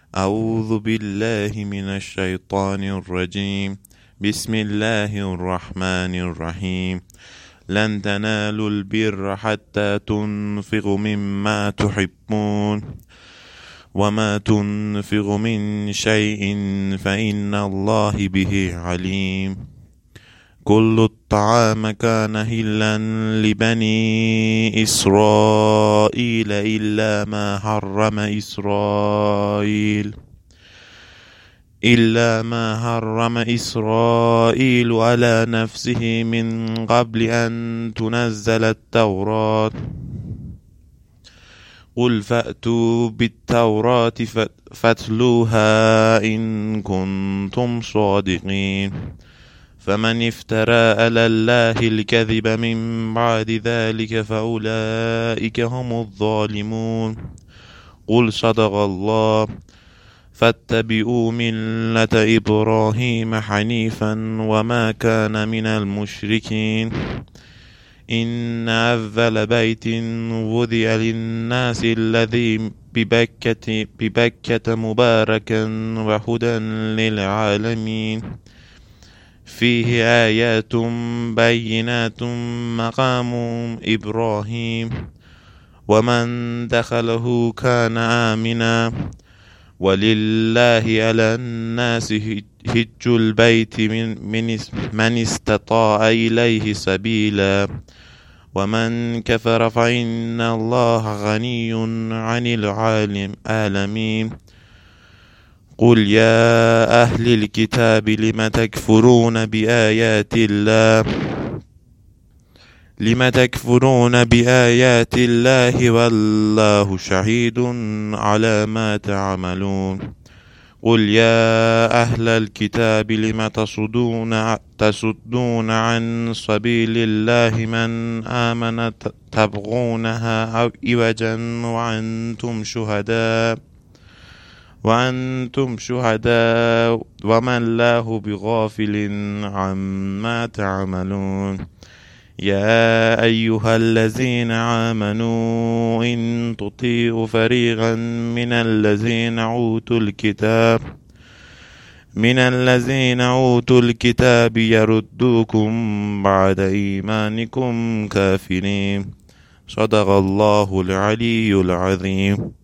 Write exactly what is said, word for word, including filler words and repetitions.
أعوذ بالله من الشيطان الرجيم. بسم الله الرحمن الرحيم. لن تنالوا البر حتى تنفقوا مما تحبون وما تنفقوا من شيء فإن الله به عليم. كل الطعام كان هلا لبني إسرائيل إلا ما حرم إسرائيل إلا ما حرم إسرائيل على نفسه من قبل أن تنزل التوراة. قل فأتوا بالتوراة فاتلوها إن كنتم صادقين. فمن افترى على الله الكذب من بعد ذلك فأولئك هم الظالمون. قل صدق الله. فاتبعوا ملة إبراهيم حنيفا وما كان من المشركين. إن أول بيت وضع للناس الذي ببكة, ببكة مباركا وهدى للعالمين. فيه آيات بينات مقام إبراهيم ومن دخله كان آمنا. ولله على الناس حج البيت من, من استطاع إليه سبيلا ومن كفر فإن الله غني عن العالمين. قل يا أهل الكتاب لم تكفرون بآيات الله لم تكفرون بآيات الله والله شهيد على ما تعملون. قل يا أهل الكتاب لم تصدون تصدون عن سبيل الله من آمن تبغونها عوجا وأنتم شهداء وأنتم شهداء وما الله بغافل عما تعملون. يا أيها الذين آمنوا إن تطيعوا فريقا من الذين أوتوا الكتاب من الذين أوتوا الكتاب يردوكم بعد إيمانكم كافرين. صدق الله العلي العظيم.